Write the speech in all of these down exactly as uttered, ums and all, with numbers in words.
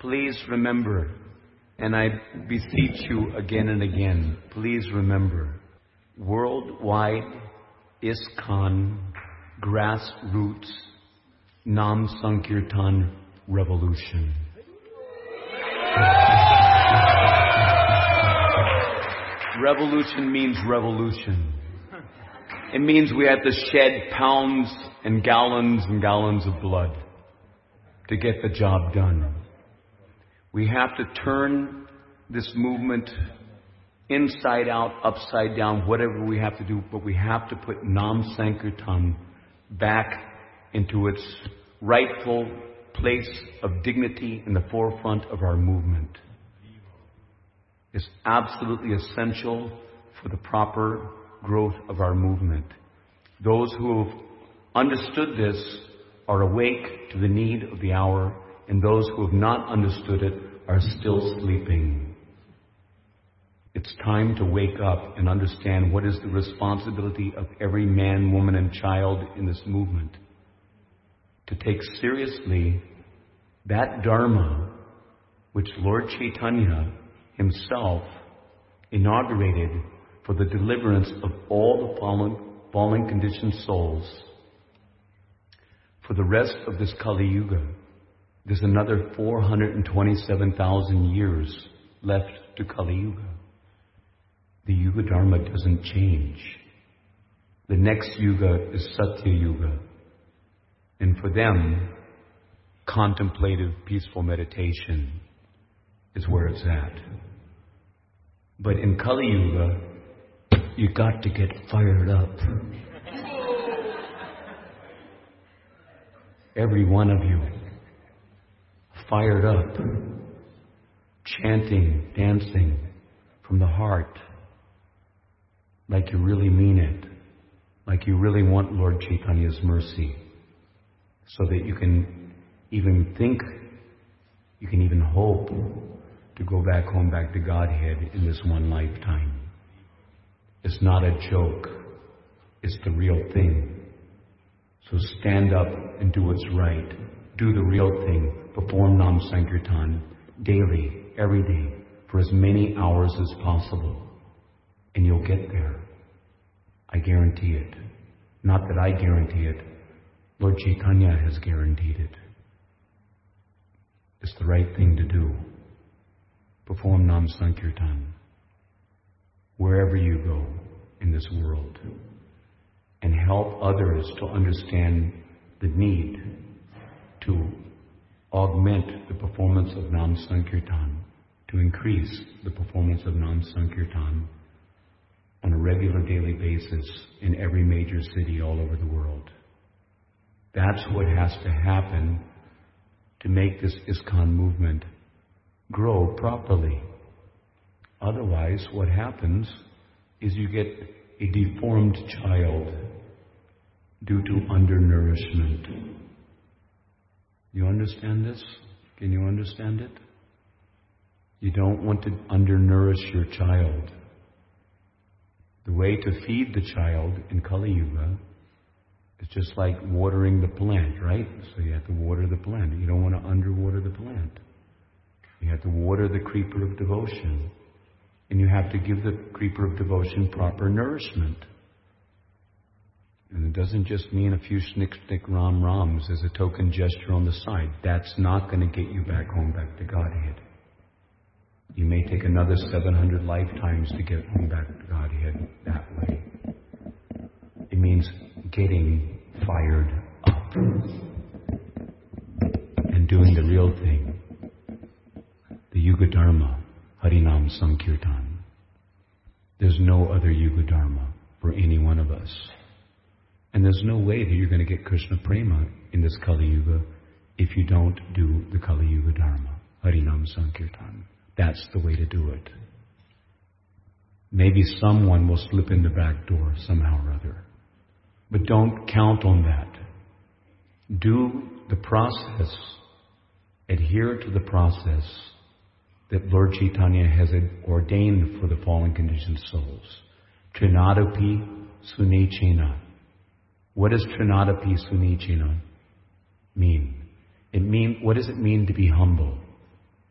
please remember, and I beseech you again and again, please remember, worldwide ISKCON grassroots Nam Sankirtan revolution. Revolution means revolution. It means we have to shed pounds and gallons and gallons of blood to get the job done. We have to turn this movement inside out, upside down, whatever we have to do, but we have to put Nam Sankirtan back into its rightful place of dignity in the forefront of our movement. It's absolutely essential for the proper growth of our movement. Those who have understood this are awake to the need of the hour, and those who have not understood it are still sleeping. It's time to wake up and understand what is the responsibility of every man, woman, and child in this movement. To take seriously that Dharma which Lord Chaitanya himself inaugurated for the deliverance of all the fallen, fallen conditioned souls. For the rest of this Kali Yuga, there's another four hundred twenty-seven thousand years left to Kali Yuga. The Yuga Dharma doesn't change. The next Yuga is Satya Yuga. And for them, contemplative, peaceful meditation is where it's at. But in Kali Yuga, you got to get fired up. Every one of you, fired up, chanting, dancing from the heart, like you really mean it, like you really want Lord Chaitanya's mercy, so that you can even think, you can even hope to go back home, back to Godhead in this one lifetime. It's not a joke. It's the real thing. So stand up and do what's right. Do the real thing. Perform Nam Sankirtan daily, every day, for as many hours as possible. And you'll get there. I guarantee it. Not that I guarantee it. Lord Chaitanya has guaranteed it. It's the right thing to do. Perform Nam Sankirtan wherever you go in this world, and help others to understand the need to augment the performance of Nam Sankirtan, to increase the performance of Nam Sankirtan on a regular daily basis in every major city all over the world. That's what has to happen to make this ISKCON movement grow properly. Otherwise, what happens is you get a deformed child due to undernourishment. You understand this? Can you understand it? You don't want to undernourish your child. The way to feed the child in Kali Yuga is just like watering the plant, right? So you have to water the plant. You don't want to underwater the plant. You have to water the creeper of devotion. And you have to give the creeper of devotion proper nourishment. And it doesn't just mean a few snick, snick, ram, rams as a token gesture on the side. That's not going to get you back home, back to Godhead. You may take another seven hundred lifetimes to get home, back to Godhead that way. It means getting fired up and doing the real thing. The Yuga Dharma, Harinam Sankirtan. There's no other Yuga Dharma for any one of us. And there's no way that you're going to get Krishna Prema in this Kali Yuga if you don't do the Kali Yuga Dharma, Harinam Sankirtan. That's the way to do it. Maybe someone will slip in the back door somehow or other. But don't count on that. Do the process. Adhere to the process that Lord Chaitanya has ordained for the fallen conditioned souls. Trinadapi Sunechena. What does Trinadapi Sunechena mean? It mean what does it mean to be humble?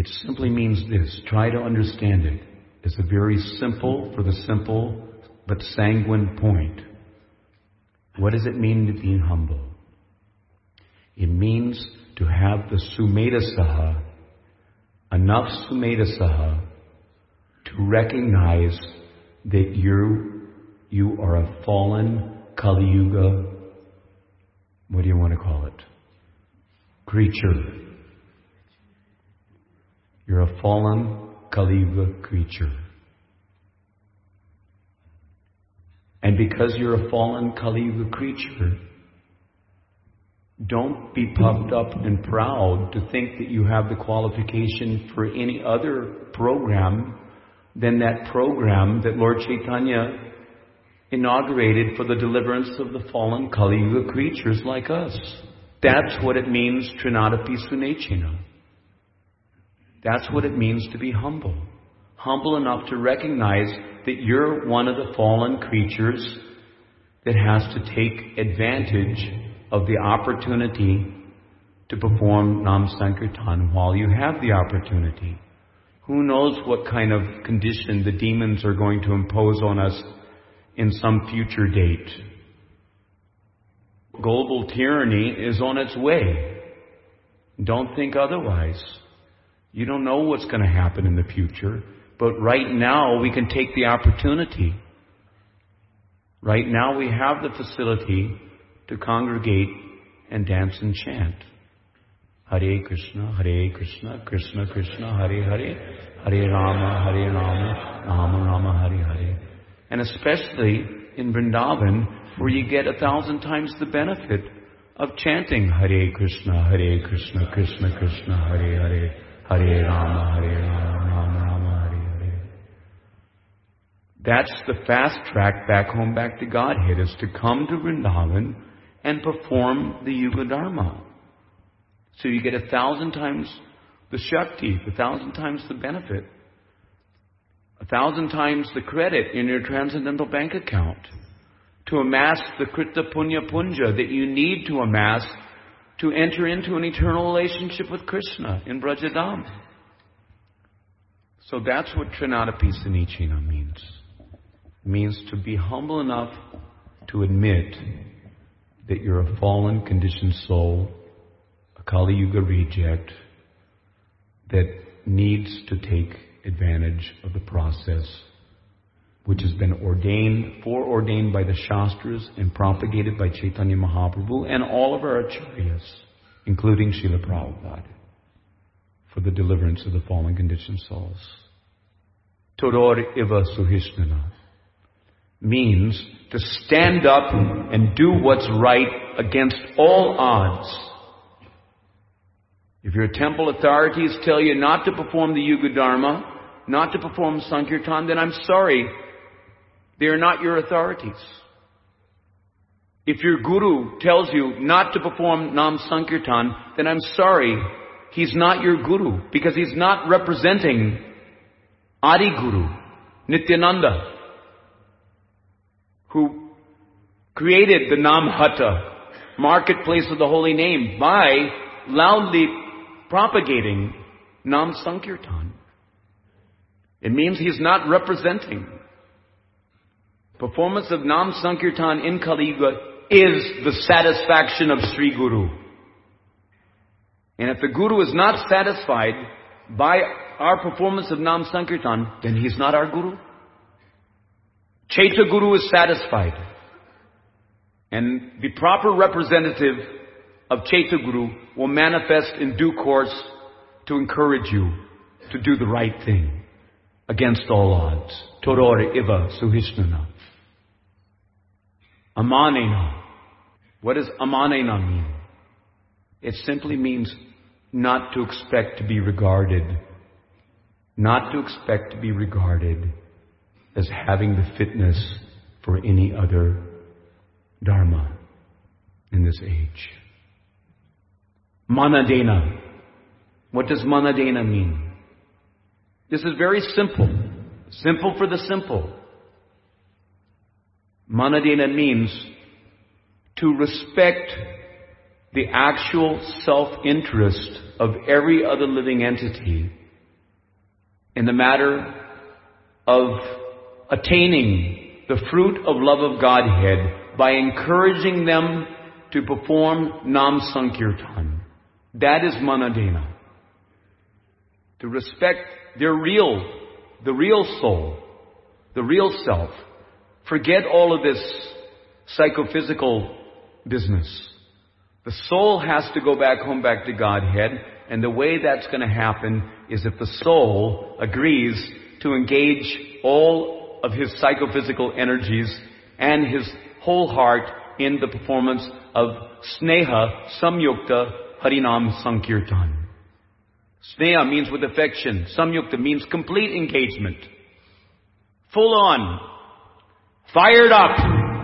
It simply means this. Try to understand it. It's a very simple, for the simple, but sanguine point. What does it mean to be humble? It means to have the sumedha, enough sumedha, to recognize that you, you are a fallen Kali Yuga, what do you want to call it? Creature. You're a fallen Kali Yuga creature. And because you're a fallen Kali Yuga creature, don't be puffed up and proud to think that you have the qualification for any other program than that program that Lord Chaitanya inaugurated for the deliverance of the fallen Kali Yuga creatures like us. That's what it means, Trinadapi Sunechina. That's what it means to be humble. Humble enough to recognize that you're one of the fallen creatures that has to take advantage of the opportunity to perform Nam Sankirtan while you have the opportunity. Who knows what kind of condition the demons are going to impose on us in some future date. Global tyranny is on its way. Don't think otherwise. You don't know what's going to happen in the future, but right now we can take the opportunity. Right now we have the facility to congregate and dance and chant. Hare Krishna, Hare Krishna, Krishna Krishna, Hare Hare, Hare Rama, Hare Rama, Rama Rama, Hare Hare. And especially in Vrindavan, where you get a thousand times the benefit of chanting Hare Krishna, Hare Krishna, Krishna Krishna, Hare Hare, Hare Rama, Hare Rama, Rama Rama, Hare Hare. That's the fast track back home, back to Godhead, is to come to Vrindavan and perform the Yuga Dharma. So you get a thousand times the Shakti, a thousand times the benefit, a thousand times the credit in your transcendental bank account to amass the Krita Punya Punja that you need to amass to enter into an eternal relationship with Krishna in Brajadam. So that's what Trinadapi Sunechina means. It means to be humble enough to admit that you're a fallen, conditioned soul, a Kali Yuga reject that needs to take advantage of the process which has been ordained, foreordained by the Shastras and propagated by Chaitanya Mahaprabhu and all of our acharyas, including Srila Prabhupada, for the deliverance of the fallen conditioned souls. Todor iva suhishnana means to stand up and do what's right against all odds. If your temple authorities tell you not to perform the Yuga Dharma, not to perform Sankirtan, then I'm sorry, they are not your authorities. If your guru tells you not to perform Nam Sankirtan, then I'm sorry, he's not your guru, because he's not representing Adi Guru, Nityananda, who created the Nam Hata, marketplace of the holy name, by loudly propagating Nam Sankirtan. It means he's not representing. Performance of Nam Sankirtan in Kali Yuga is the satisfaction of Sri Guru. And if the Guru is not satisfied by our performance of Nam Sankirtan, then he's not our Guru. Chaita Guru is satisfied. And the proper representative of Chaita Guru will manifest in due course to encourage you to do the right thing against all odds. Todor iva suhishnana. Amanena. What does amanena mean? It simply means not to expect to be regarded, not to expect to be regarded as having the fitness for any other dharma in this age. Manadena. What does manadena mean? This is very simple. Simple for the simple. Manadena means to respect the actual self-interest of every other living entity in the matter of attaining the fruit of love of Godhead by encouraging them to perform Nam Sankirtan. That is Manadena. To respect their real, the real soul, the real self. Forget all of this psychophysical business. The soul has to go back home, back to Godhead, and the way that's going to happen is if the soul agrees to engage all of his psychophysical energies and his whole heart in the performance of Sneha Samyukta Harinam Sankirtan. Sneha means with affection. Samyukta means complete engagement. Full on. Fired up.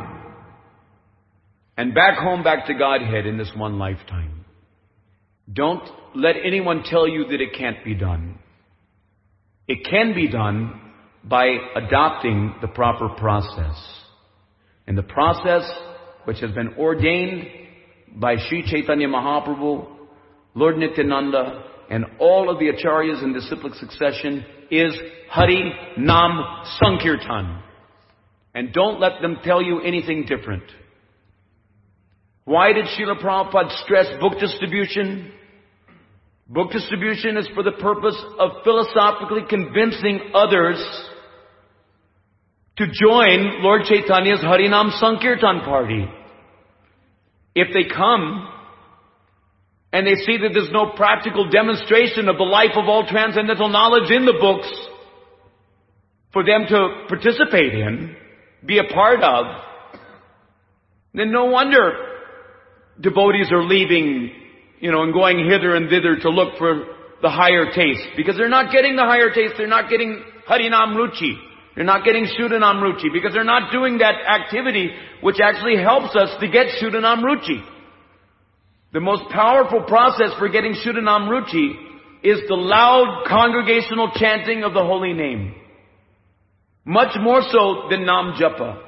And back home, back to Godhead in this one lifetime. Don't let anyone tell you that it can't be done. It can be done by adopting the proper process. And the process which has been ordained by Sri Chaitanya Mahaprabhu, Lord Nityananda, and all of the acharyas in disciplic succession is Hari Nam Sankirtan. And don't let them tell you anything different. Why did Srila Prabhupada stress book distribution? Book distribution is for the purpose of philosophically convincing others to join Lord Chaitanya's Harinam Sankirtan party. If they come and they see that there's no practical demonstration of the life of all transcendental knowledge in the books for them to participate in, be a part of, then no wonder devotees are leaving, you know, and going hither and thither to look for the higher taste. Because they're not getting the higher taste. They're not getting Harinam Ruchi. They're not getting Shuddhanam Ruchi. Because they're not doing that activity which actually helps us to get Shuddhanam Ruchi. The most powerful process for getting Shuddhanam Ruchi is the loud congregational chanting of the holy name. Much more so than Nam Japa.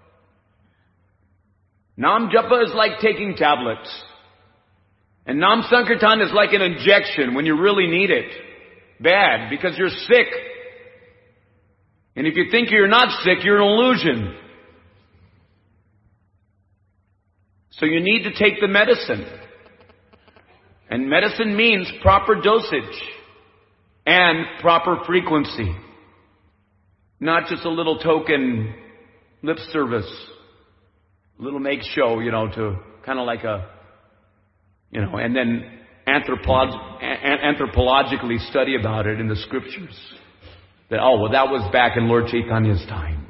Nam Japa is like taking tablets. And Nam Sankirtan is like an injection when you really need it. Bad, because you're sick. And if you think you're not sick, you're an illusion. So you need to take the medicine. And medicine means proper dosage and proper frequency. Not just a little token lip service, a little make show, you know, to kind of like a, you know, and then anthropolog- anthropologically study about it in the scriptures. That, oh, well, that was back in Lord Chaitanya's time.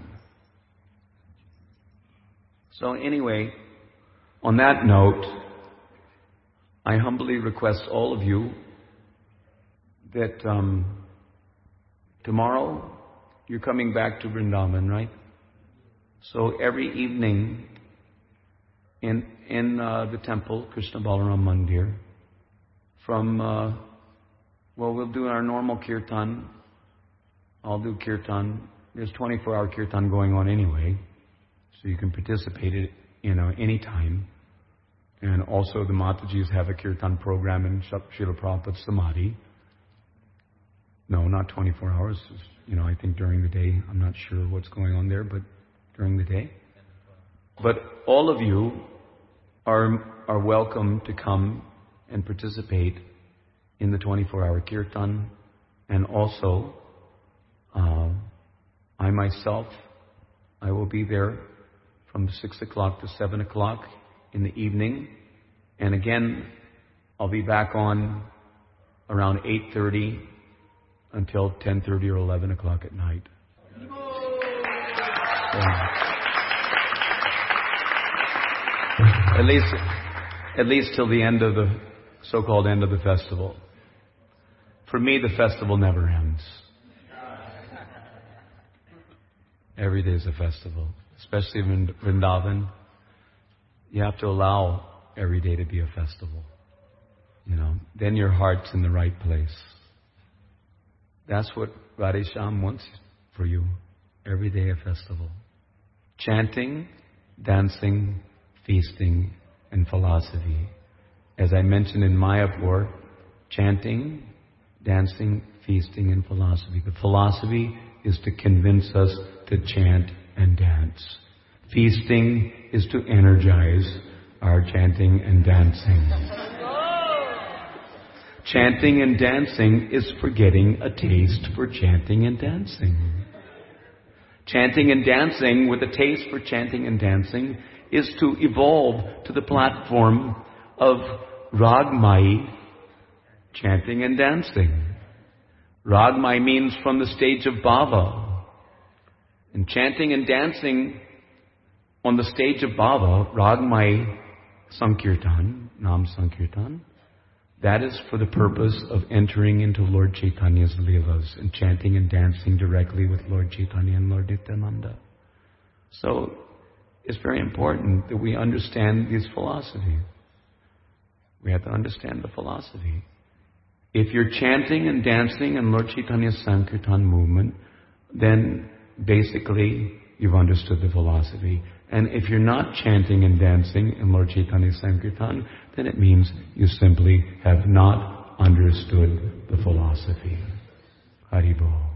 So anyway, on that note, I humbly request all of you that um, tomorrow you're coming back to Vrindavan, right? So every evening in in uh, the temple, Krishna Balaram Mandir, from, uh, well, we'll do our normal kirtan. I'll do kirtan. There's twenty-four hour kirtan going on anyway, so you can participate in it, you know, anytime. And also the Matajis have a kirtan program in Srila Prabhupada's Samadhi. No, not twenty-four hours. You know, I think during the day. I'm not sure what's going on there, but during the day. But all of you are are welcome to come and participate in the twenty-four hour kirtan. And also, uh, I myself, I will be there from six o'clock to seven o'clock in the evening. And again, I'll be back on around eight thirty until ten thirty or eleven o'clock at night. So, at least, at least till the end of the so-called end of the festival. For me, the festival never ends. Every day is a festival, especially in Vrindavan. You have to allow every day to be a festival. You know, then your heart's in the right place. That's what Radhesham wants for you. Every day a festival. Chanting, dancing, feasting, and philosophy. As I mentioned in Mayapur, chanting, Dancing, feasting, and philosophy. The philosophy is to convince us to chant and dance. Feasting is to energize our chanting and dancing. Chanting and dancing is for getting a taste for chanting and dancing. Chanting and dancing with a taste for chanting and dancing is to evolve to the platform of Ragmai, chanting and dancing. Ragmai means from the stage of Bhava. And chanting and dancing on the stage of Bhava, Ragmai Sankirtan, Nam Sankirtan, that is for the purpose of entering into Lord Chaitanya's Leelas and chanting and dancing directly with Lord Chaitanya and Lord Nityananda. So it's very important that we understand this philosophy. We have to understand the philosophy. If you're chanting and dancing in Lord Chaitanya's Sankirtan movement, then basically you've understood the philosophy. And if you're not chanting and dancing in Lord Chaitanya's Sankirtan, then it means you simply have not understood the philosophy. Haribol.